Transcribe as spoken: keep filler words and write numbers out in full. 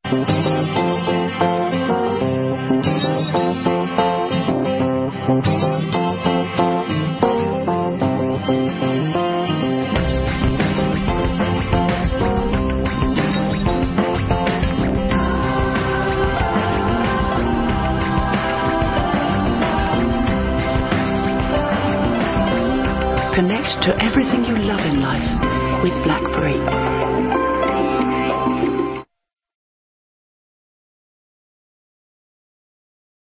Connect to everything you love in life with BlackBerry.